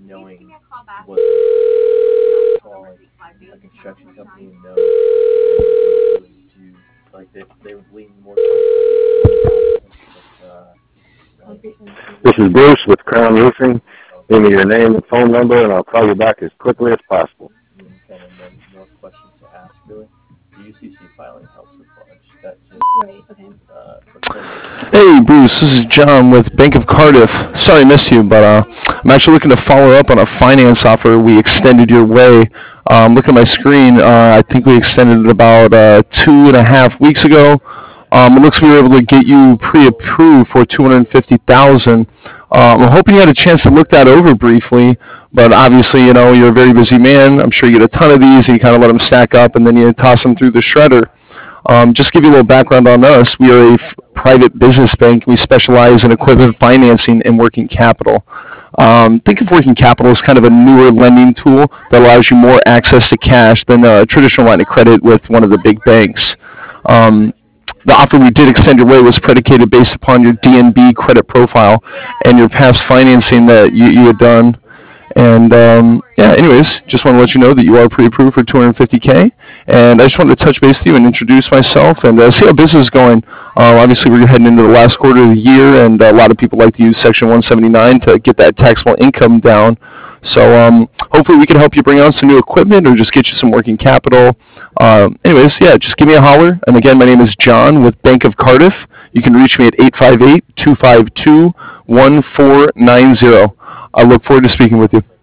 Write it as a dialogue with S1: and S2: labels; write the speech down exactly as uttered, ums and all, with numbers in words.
S1: knowing what a construction company and know what they would do, like they, they would lean more towards but, uh,
S2: This is Bruce with Crown Roofing. Give me your name and phone number, and I'll call you back as quickly as possible.
S1: kind of then more questions to ask, really. The U C C filing helps with large. That's just,
S3: Right, okay.
S1: uh,
S4: Hey, Bruce, this is John with Bank of Cardiff. Sorry I missed you, but uh, I'm actually looking to follow up on a finance offer we extended your way. Um, look at my screen. Uh, I think we extended it about uh, two and a half weeks ago. Um, it looks like we were able to get you pre-approved for two hundred fifty thousand dollars. Um, I'm hoping you had a chance to look that over briefly, but obviously, you know, you're a very busy man. I'm sure you get a ton of these, and you kind of let them stack up, and then you toss them through the shredder. Um, just to give you a little background on us, we are a f- private business bank. We specialize in equipment financing and working capital. Um, think of working capital as kind of a newer lending tool that allows you more access to cash than a traditional line of credit with one of the big banks. Um, the offer we did extend your way was predicated based upon your D N B credit profile and your past financing that you, you had done. And um, yeah, anyways, just want to let you know that you are pre-approved for two hundred fifty K. And I just wanted to touch base with you and introduce myself and uh, see how business is going. Uh, obviously, we're heading into the last quarter of the year, and a lot of people like to use Section one seventy-nine to get that taxable income down. So um, hopefully we can help you bring on some new equipment or just get you some working capital. Uh, anyways, yeah, just give me a holler. And again, my name is John with Bank of Cardiff. You can reach me at eight five eight, two five two, one four nine zero. I look forward to speaking with you.